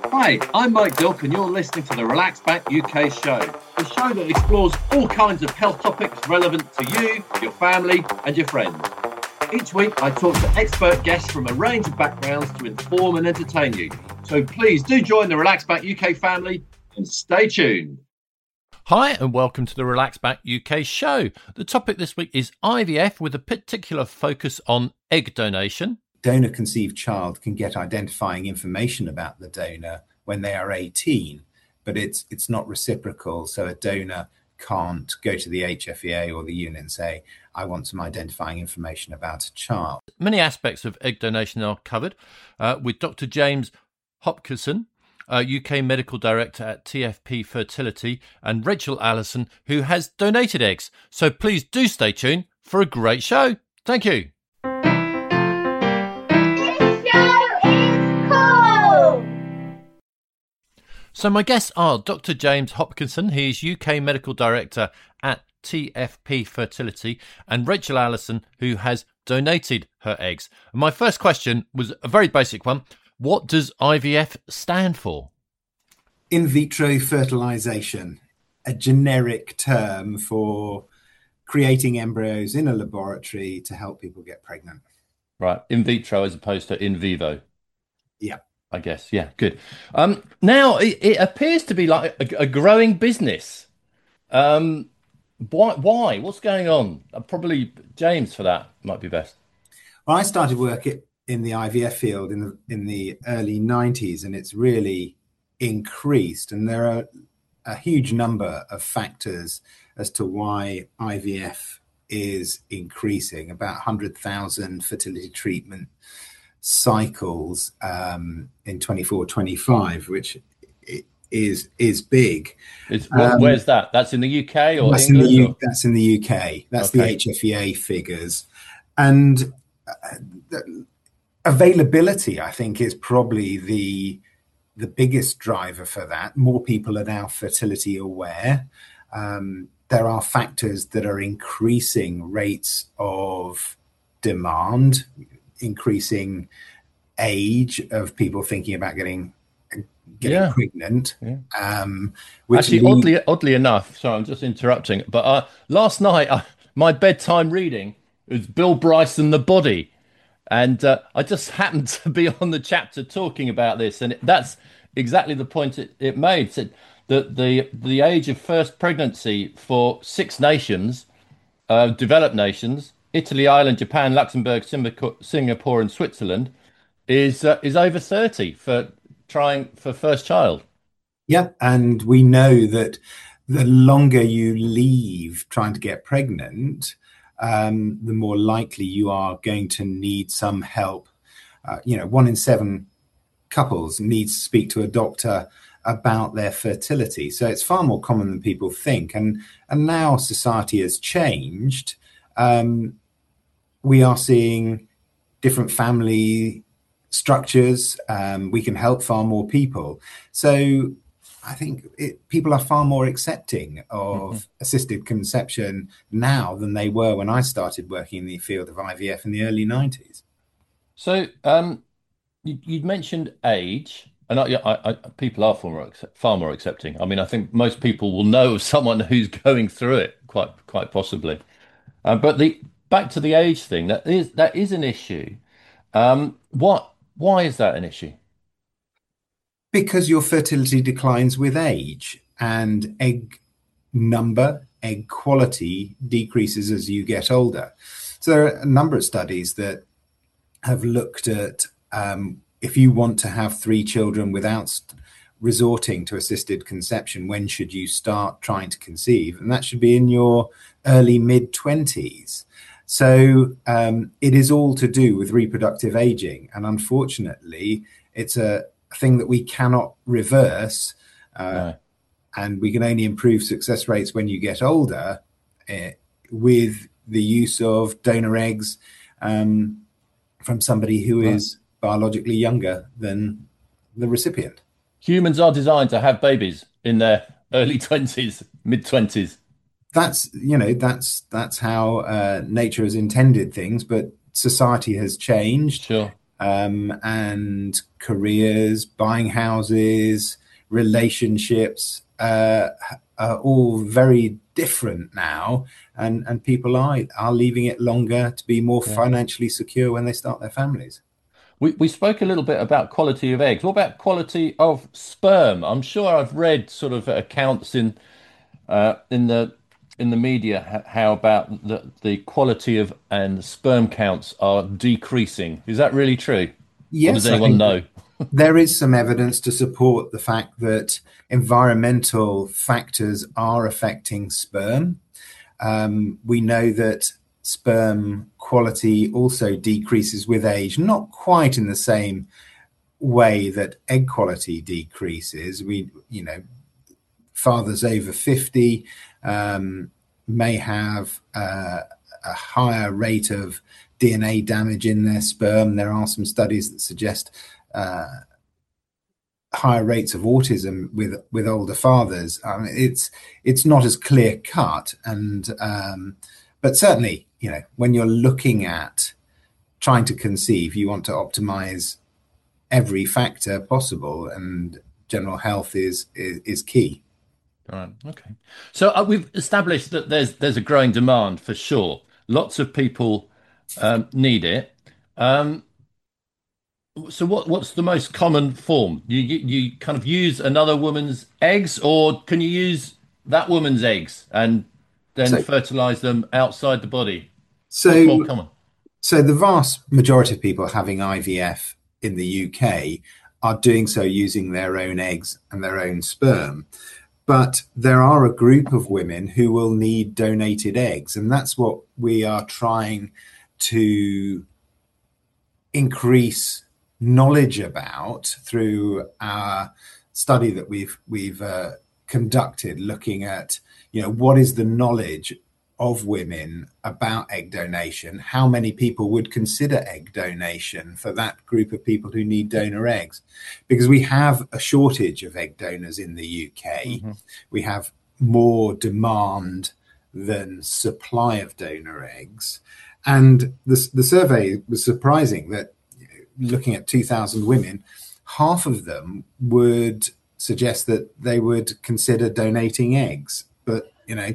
Hi, I'm Mike Dilk, and you're listening to the Relax Back UK show, the show that explores all kinds of health topics relevant to you, your family, and your friends. Each week, I talk to expert guests from a range of backgrounds to inform and entertain you. So please do join the Relax Back UK family and stay tuned. Hi and welcome to the Relax Back UK show. The topic this week is IVF with a particular focus on egg donation. Donor-conceived child can get identifying information about the donor when they are 18, but it's not reciprocal. So a donor can't go to the HFEA or the unit and say, I want some identifying information about a child. Many aspects of egg donation are covered with Dr. James Hopkinson, UK Medical Director at TFP Fertility, and Rachel Allison, who has donated eggs. So please do stay tuned for a great show. Thank you. So my guests are Dr. James Hopkinson, he's UK Medical Director at TFP Fertility, and Rachel Allison, who has donated her eggs. And my first question was a very basic one. What does IVF stand for? In vitro fertilization, a generic term for creating embryos in a laboratory to help people get pregnant. Right, in vitro as opposed to in vivo. Yeah. I guess, yeah, good. Now, it appears to be like a growing business. Why? What's going on? Probably James for that might be best. Well, I started work in the IVF field in the early 90s, and it's really increased. And there are a huge number of factors as to why IVF is increasing. About 100,000 fertility treatment cycles in 24-25, which is big. Where's that? That's in the UK or that's England? That's in the UK. That's okay. The HFEA figures. And availability, I think, is probably the biggest driver for that. More people are now fertility aware. There are factors that are increasing rates of demand, increasing age of people thinking about getting pregnant. Yeah. Actually, oddly enough, sorry, I'm just interrupting, but last night my bedtime reading was Bill Bryson, The Body, and I just happened to be on the chapter talking about this, and that's exactly the point it made. It said that the age of first pregnancy for 6 nations, developed nations, Italy, Ireland, Japan, Luxembourg, Singapore, and Switzerland, is over 30 for trying for first child. Yeah, and we know that the longer you leave trying to get pregnant, the more likely you are going to need some help. 1 in 7 couples needs to speak to a doctor about their fertility. So it's far more common than people think. And now society has changed. We are seeing different family structures. We can help far more people. So I think people are far more accepting of assisted conception now than they were when I started working in the field of IVF in the early 90s. So you'd mentioned age, and people are far more accepting. I mean, I think most people will know of someone who's going through it, quite possibly. But back to the age thing, that is an issue. Why is that an issue? Because your fertility declines with age, and egg number, egg quality decreases as you get older. So there are a number of studies that have looked at if you want to have 3 children without resorting to assisted conception, when should you start trying to conceive? And that should be in your early mid-20s. So it is all to do with reproductive aging. And unfortunately, it's a thing that we cannot reverse. No. And we can only improve success rates when you get older with the use of donor eggs from somebody who is biologically younger than the recipient. Humans are designed to have babies in their early 20s, mid-20s. That's how nature has intended things, but society has changed. Sure. and careers, buying houses, relationships are all very different now, and people are leaving it longer to be more financially secure when they start their families. We spoke a little bit about quality of eggs. What about quality of sperm? I'm sure I've read sort of accounts in the media how about the quality of and sperm counts are decreasing. Is that really true? Or does Yes, anyone know? there is some evidence to support the fact that environmental factors are affecting sperm. We know that sperm quality also decreases with age, not quite in the same way that egg quality decreases. Fathers over 50 may have a higher rate of DNA damage in their sperm. There are some studies that suggest higher rates of autism with older fathers. It's not as clear cut, but certainly, when you're looking at trying to conceive, you want to optimize every factor possible, and general health is key. All right. Okay. So we've established that there's a growing demand for sure. Lots of people need it. So what's the most common form? You kind of use another woman's eggs, or can you use that woman's eggs and then fertilize them outside the body? What's more common? So the vast majority of people having IVF in the UK are doing so using their own eggs and their own sperm. But there are a group of women who will need donated eggs, and that's what we are trying to increase knowledge about through our study that we've conducted, looking at what is the knowledge of women about egg donation, how many people would consider egg donation for that group of people who need donor eggs, because we have a shortage of egg donors in the UK. Mm-hmm. We have more demand than supply of donor eggs, and the survey was surprising that, looking at 2,000 women, half of them would suggest that they would consider donating eggs, but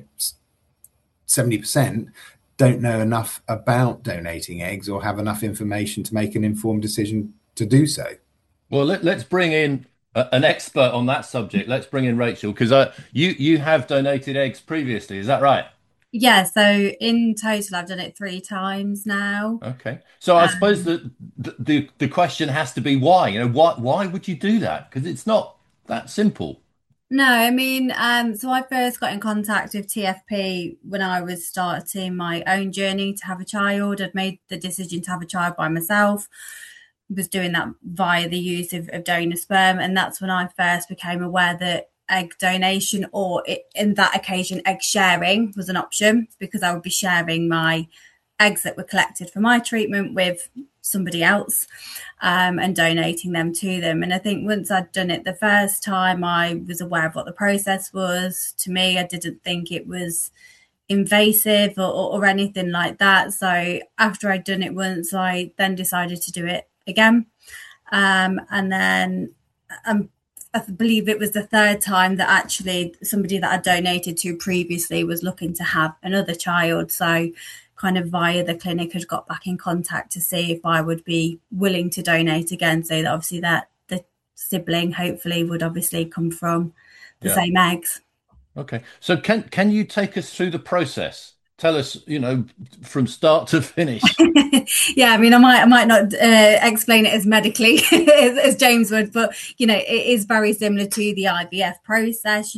70% don't know enough about donating eggs or have enough information to make an informed decision to do so. Well, let's bring in an expert on that subject. Let's bring in Rachel, because you have donated eggs previously. Is that right? Yeah, so in total, I've done it 3 times now. Okay, so I suppose that the question has to be why. Why would you do that? Because it's not that simple. No, I mean, so I first got in contact with TFP when I was starting my own journey to have a child. I'd made the decision to have a child by myself. Was doing that via the use of donor sperm, and that's when I first became aware that egg donation, or in that occasion egg sharing, was an option, because I would be sharing my eggs that were collected for my treatment with somebody else, and donating them to them. And I think once I'd done it the first time, I was aware of what the process was. To me, I didn't think it was invasive or anything like that. So after I'd done it once, I then decided to do it again, and then I believe it was the 3rd time that actually somebody that I donated to previously was looking to have another child. So kind of via the clinic had got back in contact to see if I would be willing to donate again, so that obviously that the sibling hopefully would obviously come from the same eggs. Okay. So can you take us through the process? Tell us, from start to finish. Yeah, I mean, I might not explain it as medically as James would, but it is very similar to the IVF process.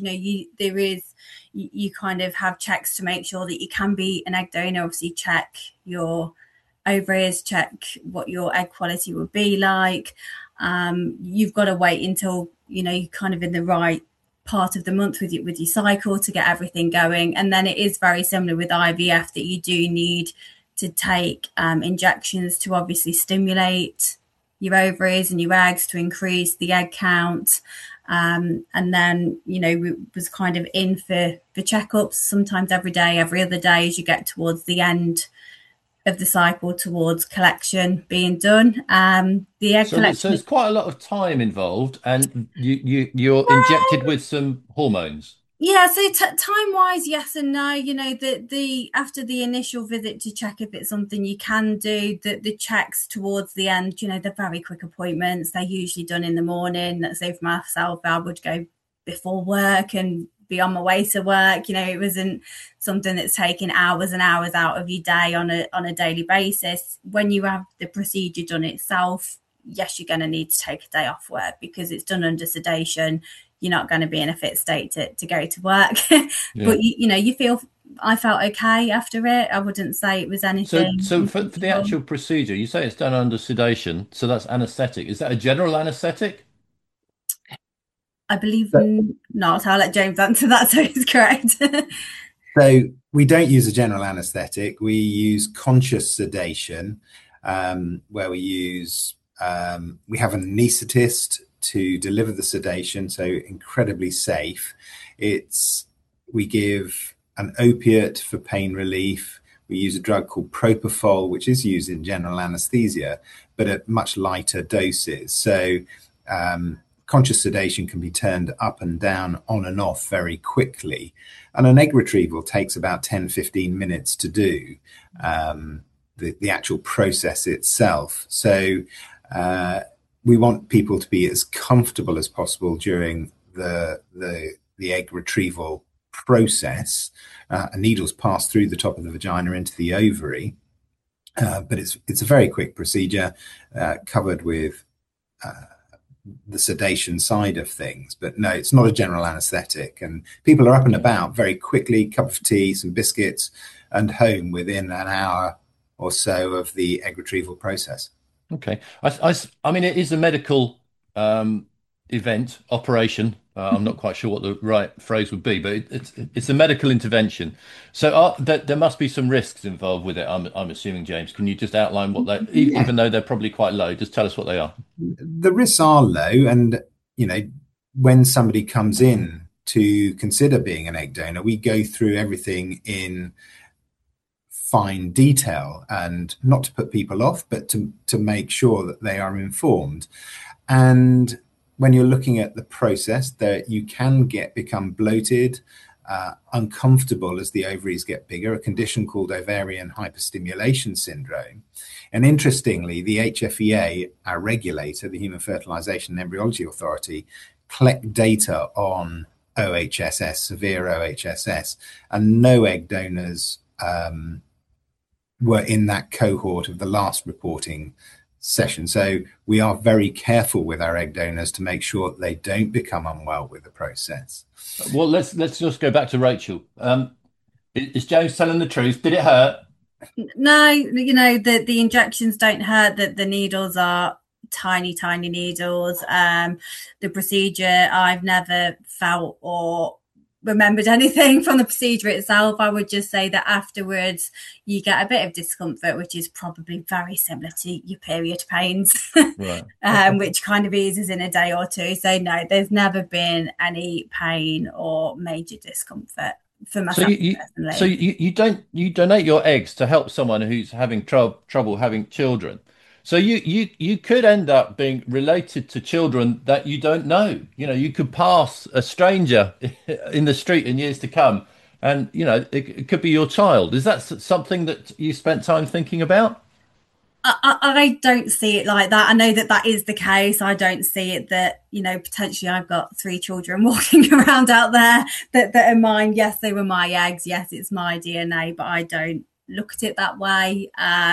You kind of have checks to make sure that you can be an egg donor. Obviously, check your ovaries, check what your egg quality would be like. You've got to wait until you're kind of in the right part of the month with your cycle to get everything going. And then it is very similar with IVF, that you do need to take injections to obviously stimulate your ovaries and your eggs to increase the egg count. And then, we was kind of in for checkups, sometimes every day, every other day, as you get towards the end of the cycle towards collection being done. The egg collection. So there's quite a lot of time involved, and you're injected with some hormones. Yeah, so time wise, yes and no. You know, the after the initial visit to check if it's something you can do, the checks towards the end, you know, they're very quick appointments. They're usually done in the morning. Let's say for myself, I would go before work and be on my way to work. You know, it wasn't something that's taking hours and hours out of your day on a daily basis. When you have the procedure done itself, yes, you're going to need to take a day off work because it's done under sedation. You're not going to be in a fit state to go to work. Yeah. But I felt okay after it. I wouldn't say it was anything. So for the actual procedure, you say it's done under sedation, so that's anaesthetic. Is that a general anaesthetic? I believe not. I'll let James answer that, so it's correct. So we don't use a general anaesthetic. We use conscious sedation, where we have an anaesthetist to deliver the sedation, so incredibly safe. We give an opiate for pain relief. We use a drug called propofol, which is used in general anesthesia, but at much lighter doses. So conscious sedation can be turned up and down, on and off very quickly. And an egg retrieval takes about 10-15 minutes to do, the actual process itself. So we want people to be as comfortable as possible during the egg retrieval process. Needles pass through the top of the vagina into the ovary, but it's a very quick procedure, covered with the sedation side of things. But no, it's not a general anaesthetic, and people are up and about very quickly, cup of tea, some biscuits, and home within an hour or so of the egg retrieval process. Okay. I mean, it is a medical event, operation. I'm not quite sure what the right phrase would be, but it's a medical intervention. So there must be some risks involved with it, I'm assuming, James. Can you just outline what they, even though they're probably quite low, just tell us what they are? The risks are low, and, you know, when somebody comes in to consider being an egg donor, we go through everything in fine detail, and not to put people off, but to make sure that they are informed. And when you're looking at the process, that you can become bloated, uncomfortable as the ovaries get bigger, a condition called ovarian hyperstimulation syndrome. And interestingly, the HFEA, our regulator, the Human Fertilization and Embryology Authority, collect data on OHSS, severe OHSS, and no egg donors were in that cohort of the last reporting session. So we are very careful with our egg donors to make sure that they don't become unwell with the process. Well, let's just go back to Rachel. Is James telling the truth? Did it hurt? No, you know, the injections don't hurt. The needles are tiny needles. The procedure, I've never felt or remembered anything from the procedure itself. I would just say that afterwards you get a bit of discomfort, which is probably very similar to your period pains, right. Which kind of eases in a day or two. So no, there's never been any pain or major discomfort for myself personally. So you donate your eggs to help someone who's having trouble having children. So you could end up being related to children that you don't know. You know, you could pass a stranger in the street in years to come, and, you know, it could be your child. Is that something that you spent time thinking about? I don't see it like that. I know that is the case. I don't see it that, you know, potentially I've got 3 children walking around out there that are mine. Yes, they were my eggs. Yes, it's my DNA, but I don't look at it that way.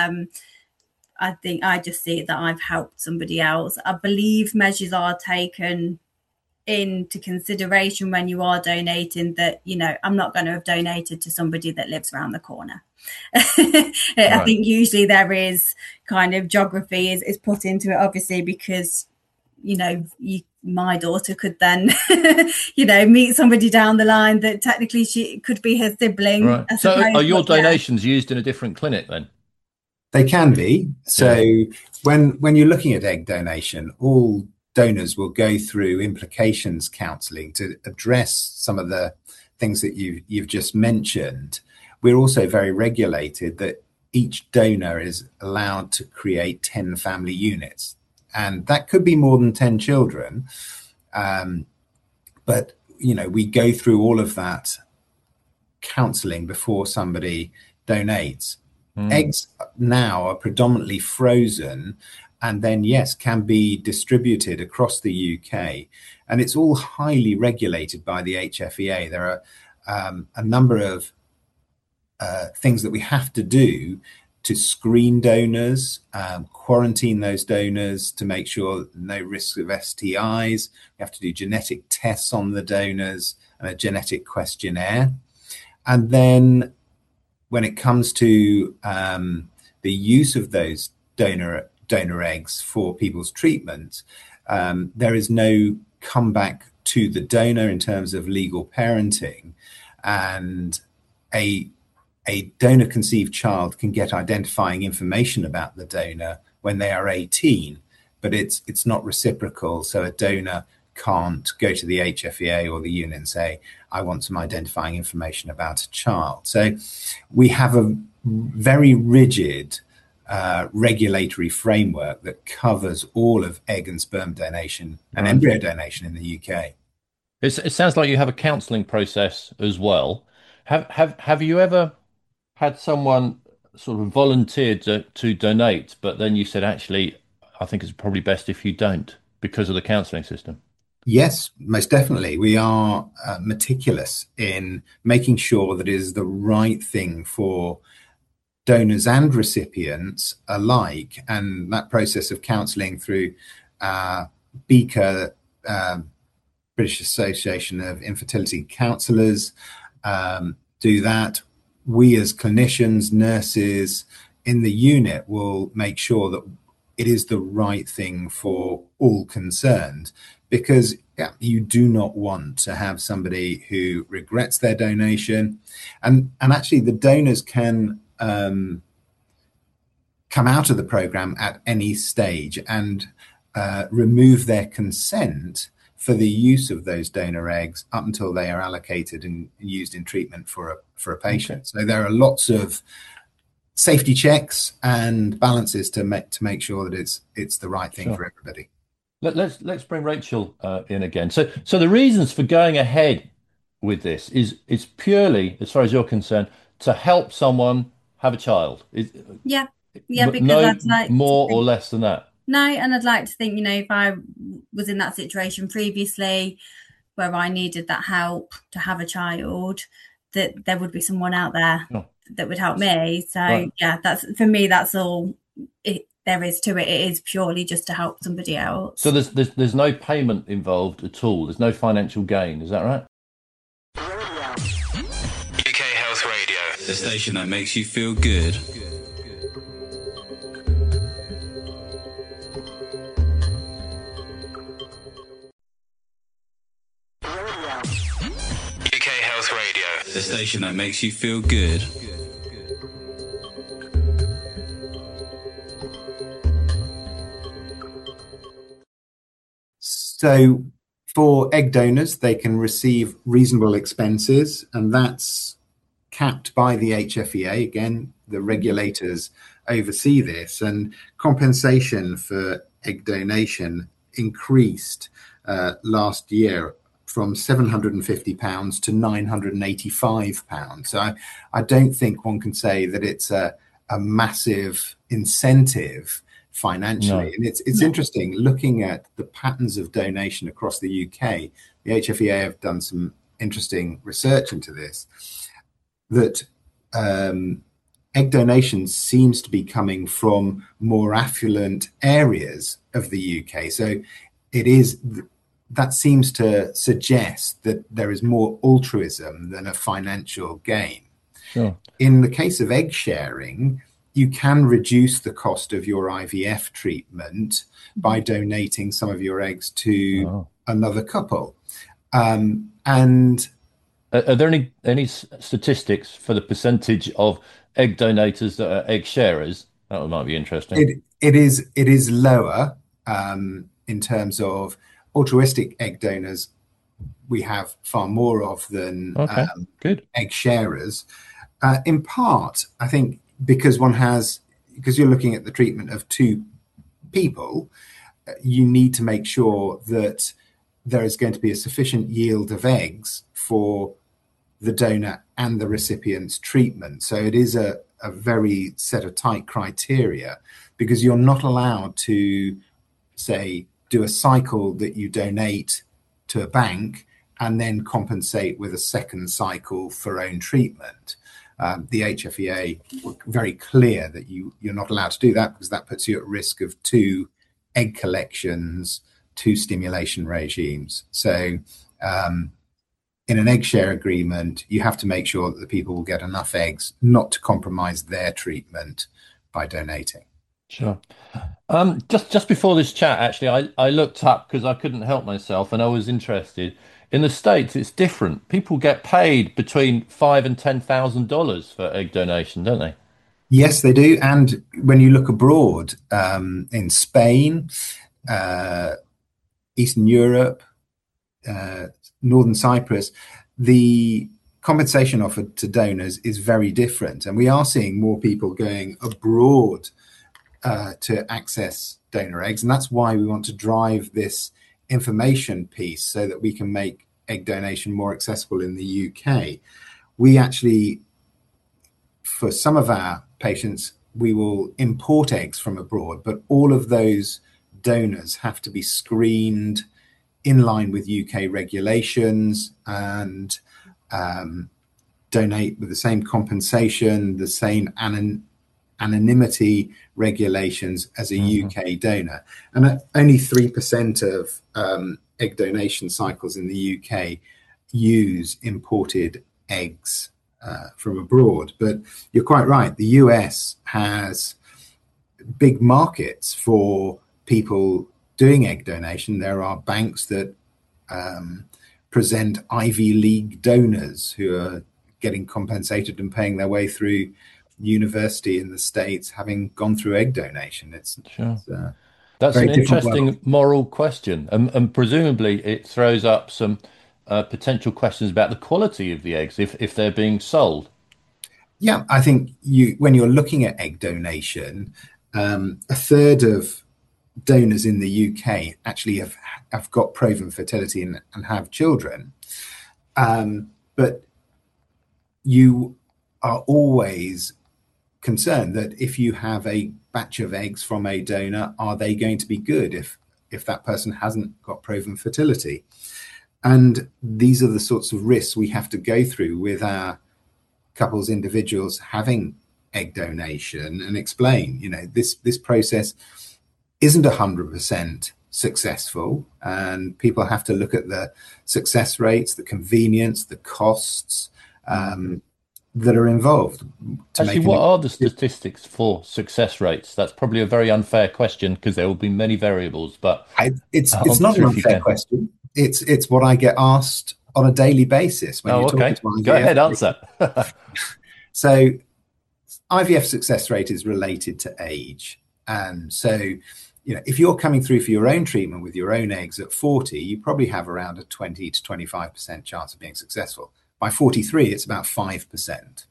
I think I just see it that I've helped somebody else. I believe measures are taken into consideration when you are donating, that, you know, I'm not going to have donated to somebody that lives around the corner. Right. I think usually there is kind of geography is put into it, obviously, because, you know, my daughter could then, you know, meet somebody down the line that technically she could be her sibling. Right. So are your donations used in a different clinic then? They can be. So when you're looking at egg donation, all donors will go through implications counselling to address some of the things that you've just mentioned. We're also very regulated that each donor is allowed to create 10 family units. And that could be more than 10 children. But, we go through all of that counseling before somebody donates. Eggs now are predominantly frozen and then, yes, can be distributed across the UK. And it's all highly regulated by the HFEA. There are a number of things that we have to do to screen donors, quarantine those donors to make sure no risk of STIs. We have to do genetic tests on the donors and a genetic questionnaire. And then when it comes to the use of those donor eggs for people's treatment, there is no comeback to the donor in terms of legal parenting, and a donor conceived child can get identifying information about the donor when they are 18, but it's not reciprocal. So a donor can't go to the HFEA or the unit and say, I want some identifying information about a child. So we have a very rigid regulatory framework that covers all of egg and sperm donation and embryo donation in the UK. It sounds like you have a counselling process as well. Have you ever had someone sort of volunteered to donate, but then you said, actually, I think it's probably best if you don't because of the counselling system? Yes, most definitely. We are meticulous in making sure that it is the right thing for donors and recipients alike. And that process of counselling through BICA, British Association of Infertility Counsellors, do that. We as clinicians, nurses in the unit will make sure that it is the right thing for all concerned, because you do not want to have somebody who regrets their donation. And actually the donors can come out of the program at any stage and remove their consent for the use of those donor eggs up until they are allocated and used in treatment for a patient. Okay. So there are lots of safety checks and balances to make sure that it's the right thing for everybody. Let's bring Rachel in again. So the reasons for going ahead with this is purely, as far as you're concerned, to help someone have a child. Yeah, because no more or less than that. No, and I'd like to think, if I was in that situation previously where I needed that help to have a child, that there would be someone out there that would help me. So yeah, that's for me, that's all there is to it. It is purely just to help somebody else. So there's no payment involved at all. There's no financial gain. Is that right? UK Health Radio, the station that makes you feel good. UK Health Radio, the station that makes you feel good. So for egg donors, they can receive reasonable expenses, and that's capped by the HFEA. Again, the regulators oversee this, and compensation for egg donation increased last year from £750 to £985. So I don't think one can say that it's a massive incentive financially. No. And it's interesting looking at the patterns of donation across the UK. The HFEA have done some interesting research into this, that egg donation seems to be coming from more affluent areas of the UK. So that seems to suggest that there is more altruism than a financial gain. Sure. In the case of egg sharing, you can reduce the cost of your IVF treatment by donating some of your eggs to another couple. And are there any statistics for the percentage of egg donators that are egg sharers? That might be interesting. It is lower in terms of altruistic egg donors. We have far more of than good egg sharers. In part, I think because you're looking at the treatment of two people, you need to make sure that there is going to be a sufficient yield of eggs for the donor and the recipient's treatment. So it is a very set of tight criteria, because you're not allowed to, say, do a cycle that you donate to a bank and then compensate with a second cycle for own treatment. The HFEA were very clear that you're not allowed to do that, because that puts you at risk of two egg collections, two stimulation regimes. So in an egg share agreement, you have to make sure that the people will get enough eggs not to compromise their treatment by donating. Sure. Just before this chat, actually, I looked up because I couldn't help myself and I was interested. In the States, it's different. People get paid between $5,000 and $10,000 for egg donation, don't they? Yes, they do. And when you look abroad, in Spain, Eastern Europe, Northern Cyprus, the compensation offered to donors is very different. And we are seeing more people going abroad to access donor eggs. And that's why we want to drive this information piece, so that we can make egg donation more accessible in the UK. We actually, for some of our patients, we will import eggs from abroad, but all of those donors have to be screened in line with UK regulations and donate with the same compensation, the same anonymity regulations as a UK donor. And only 3% of egg donation cycles in the UK use imported eggs from abroad. But you're quite right. The US has big markets for people doing egg donation. There are banks that present Ivy League donors who are getting compensated and paying their way through university in the States, having gone through egg donation. That's an interesting moral question, and presumably it throws up some potential questions about the quality of the eggs if they're being sold. Yeah, I think when you're looking at egg donation, a third of donors in the UK actually have got proven fertility and have children, but you are always concerned that if you have a batch of eggs from a donor, are they going to be good if that person hasn't got proven fertility? And these are the sorts of risks we have to go through with our couples, individuals having egg donation, and explain, this process isn't 100% successful, and people have to look at the success rates, the convenience, the costs that are involved. Actually, what are the statistics for success rates? That's probably a very unfair question, because there will be many variables, but it's not an unfair question. It's what I get asked on a daily basis when you're talking to IVF. Go ahead, answer. So IVF success rate is related to age. And so, if you're coming through for your own treatment with your own eggs at 40, you probably have around a 20 to 25% chance of being successful. By 43, it's about 5%.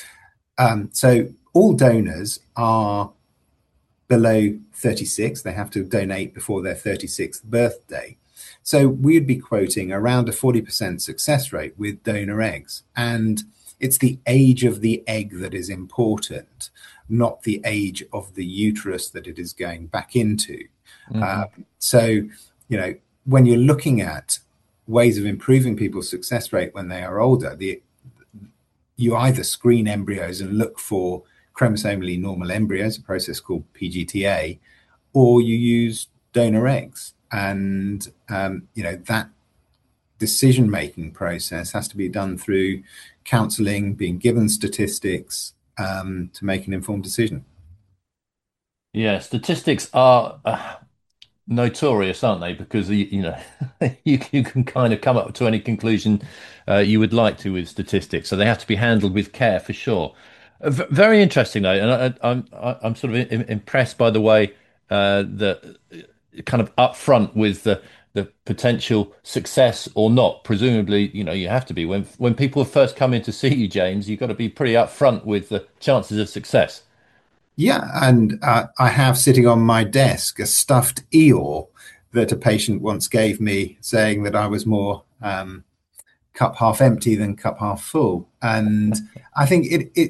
So all donors are below 36. They have to donate before their 36th birthday. So we'd be quoting around a 40% success rate with donor eggs. And it's the age of the egg that is important, not the age of the uterus that it is going back into. So, when you're looking at ways of improving people's success rate when they are older, you either screen embryos and look for chromosomally normal embryos, a process called PGTA, or you use donor eggs. And, that decision-making process has to be done through counseling, being given statistics to make an informed decision. Yeah, statistics are notorious, aren't they? Because you can kind of come up to any conclusion you would like to with statistics, so they have to be handled with care for sure. Very interesting though, and I'm sort of impressed by the way that kind of upfront with the potential success or not? Presumably, you have to be. When people first come in to see you, James, you've got to be pretty upfront with the chances of success. Yeah, and I have sitting on my desk a stuffed Eeyore that a patient once gave me, saying that I was more cup half empty than cup half full. And I think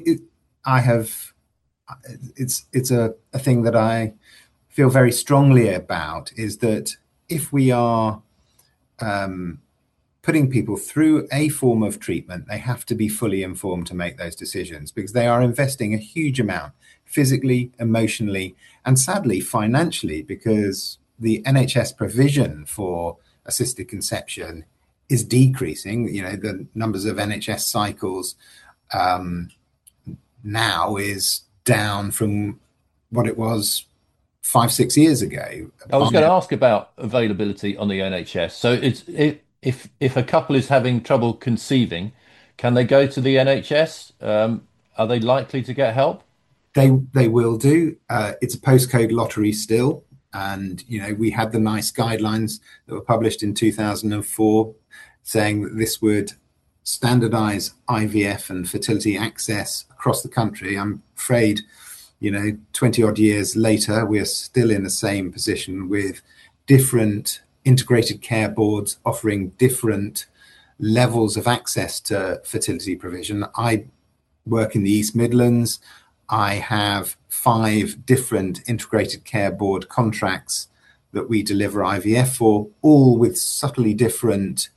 it's a thing that I feel very strongly about, is that if we are putting people through a form of treatment, they have to be fully informed to make those decisions, because they are investing a huge amount physically, emotionally, and sadly financially, because the NHS provision for assisted conception is decreasing. The numbers of NHS cycles now is down from what it was 5-6 years ago. I was going to ask about availability on the NHS. So if a couple is having trouble conceiving, can they go to the NHS? Are they likely to get help? They will do. It's a postcode lottery still. And, we had the NICE guidelines that were published in 2004 saying that this would standardize IVF and fertility access across the country. I'm afraid, 20 odd years later, we're still in the same position, with different integrated care boards offering different levels of access to fertility provision. I work in the East Midlands. I have 5 different integrated care board contracts that we deliver IVF for, all with subtly different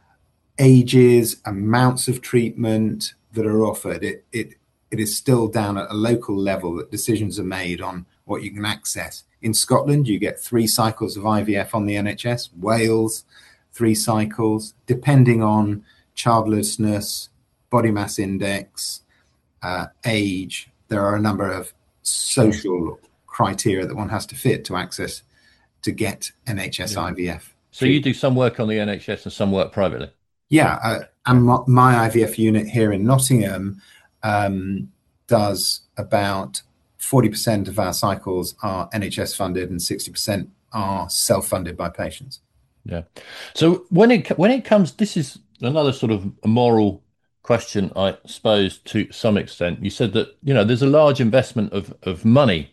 ages, amounts of treatment that are offered. It is still down at a local level that decisions are made on what you can access. In Scotland, you get 3 cycles of IVF on the NHS. Wales, 3 cycles, depending on childlessness, body mass index, age. There are a number of social criteria that one has to fit to get NHS IVF. So you do some work on the NHS and some work privately? Yeah, and my IVF unit here in Nottingham does about 40% of our cycles are NHS funded and 60% are self-funded by patients. Yeah. So when it comes, this is another sort of a moral question, I suppose, to some extent. You said that there's a large investment of money.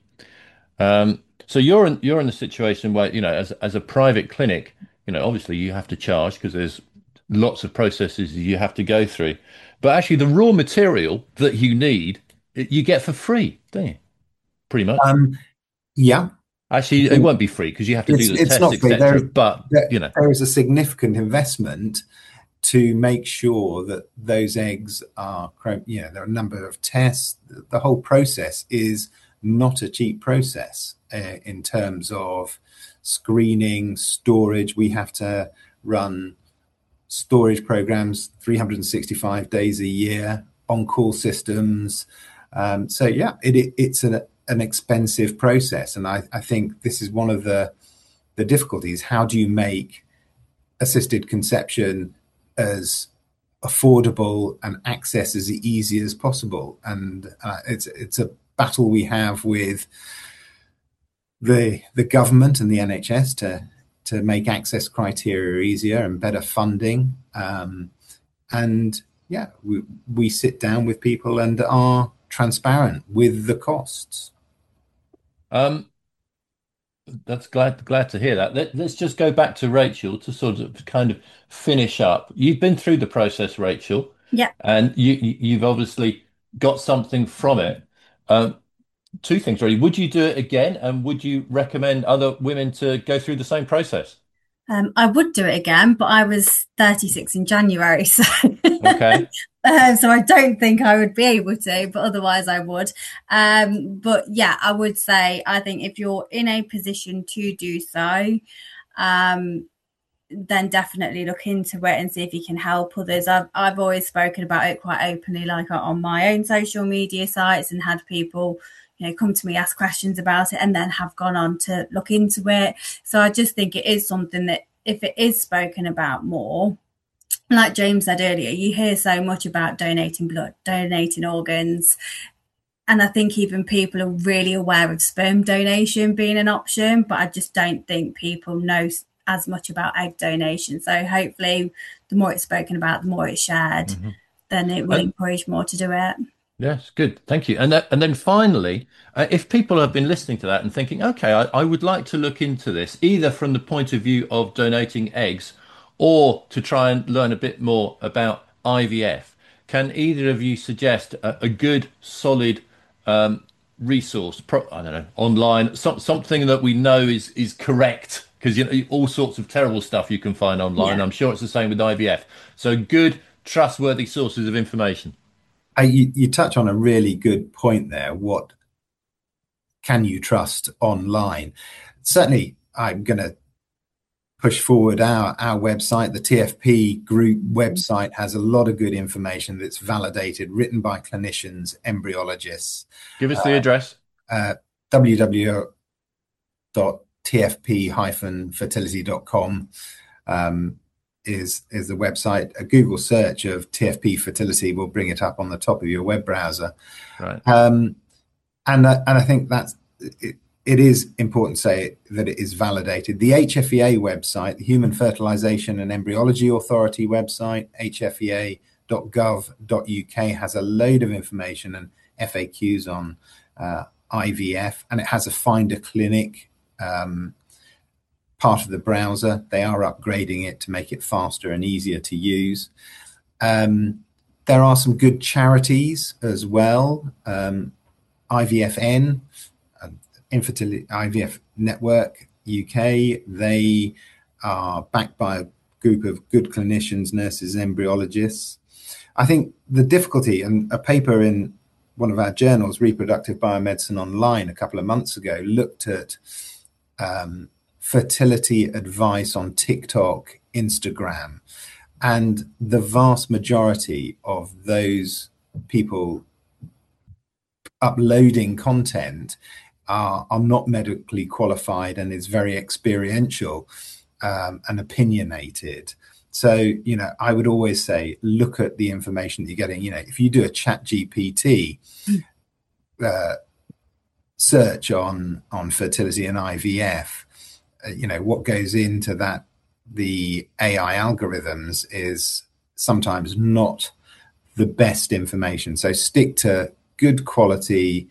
So you're in the situation where as a private clinic, obviously you have to charge because there's lots of processes you have to go through. But actually, the raw material that you need, you get for free, don't you? Pretty much. Yeah. Actually, it won't be free because you have to do the tests, etc. But there is a significant investment to make sure that those eggs are, there are a number of tests. The whole process is not a cheap process in terms of screening, storage. We have to run storage programs 365 days a year, on-call systems. So yeah, it's an expensive process. And I think this is one of the difficulties. How do you make assisted conception as affordable and access as easy as possible? And it's a battle we have with the government and the NHS to make access criteria easier and better funding. And yeah, we sit down with people and are transparent with the costs. That's glad to hear that. Let's just go back to Rachel to sort of kind of finish up. You've been through the process, Rachel. Yeah. And you've obviously got something from it. 2 things really. Would you do it again, and would you recommend other women to go through the same process? I would do it again, but I was 36 in January, so okay. So I don't think I would be able to, but otherwise I would. But yeah, I would say I think if you're in a position to do so, then definitely look into it and see if you can help others. I've always spoken about it quite openly, like on my own social media sites, and had people come to me, ask questions about it, and then have gone on to look into it. So I just think it is something that if it is spoken about more, like James said earlier, you hear so much about donating blood, donating organs. And I think even people are really aware of sperm donation being an option, but I just don't think people know as much about egg donation. So hopefully the more it's spoken about, the more it's shared, then it will encourage more to do it. Yes, good. Thank you. And then finally, if people have been listening to that and thinking, okay, I would like to look into this, either from the point of view of donating eggs or to try and learn a bit more about IVF, can either of you suggest a good, solid resource, I don't know, online, something that we know is correct? Because, you know, all sorts of terrible stuff you can find online. Yeah. I'm sure it's the same with IVF. So good, trustworthy sources of information. You touch on a really good point there. What can you trust online? Certainly, I'm going to push forward our website. The TFP group website has a lot of good information that's validated, written by clinicians, embryologists. Give us the address. www.tfp-fertility.com is the website. A Google search of TFP fertility will bring it up on the top of your web browser. Right. And I think that's it is important to say that it is validated. The HFEA website, the Human Fertilization and Embryology Authority website, hfea.gov.uk, has a load of information and FAQs on IVF, and it has a Find a Clinic part of the browser. They are upgrading it to make it faster and easier to use. There are some good charities as well. IVFN, Infertility IVF Network UK, they are backed by a group of good clinicians, nurses, embryologists. I think the difficulty, and a paper in one of our journals, Reproductive Biomedicine Online, a couple of months ago, looked at fertility advice on TikTok, Instagram, and the vast majority of those people uploading content are not medically qualified and is very experiential and opinionated. So, you know, I would always say, look at the information that you're getting. You know, if you do a ChatGPT search on fertility and IVF, you know, what goes into that, the AI algorithms is sometimes not the best information. So stick to good quality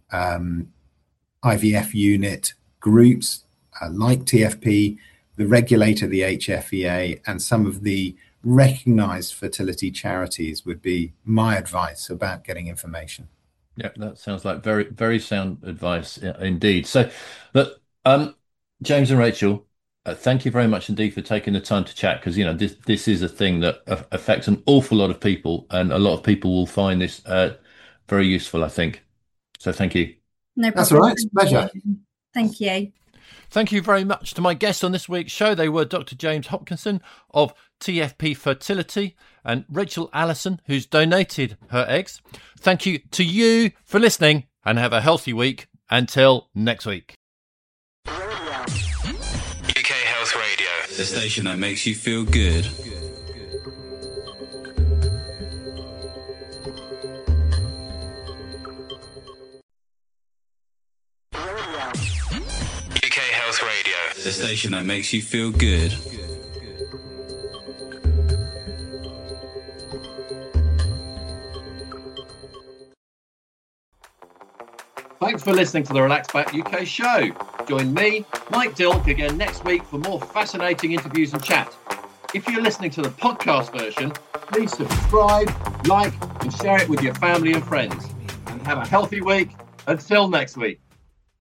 IVF unit groups like TFP, the regulator, the HFEA, and some of the recognized fertility charities would be my advice about getting information. Yeah, that sounds like very, very sound advice indeed. So, but James and Rachel, thank you very much indeed for taking the time to chat, because, you know, this is a thing that affects an awful lot of people, and a lot of people will find this very useful, I think. So thank you. No problem. That's all right. It's a pleasure. Thank you. Thank you very much to my guests on this week's show. They were Dr. James Hopkinson of TFP Fertility and Rachel Allison, who's donated her eggs. Thank you to you for listening, and have a healthy week until next week. UK Health Radio, the station that makes you feel good. The station that makes you feel good. Thanks for listening to the Relax Back UK show. Join me, Mike Dilk, again next week for more fascinating interviews and chat. If you're listening to the podcast version, please subscribe, like, and share it with your family and friends. And have a healthy week. Until next week.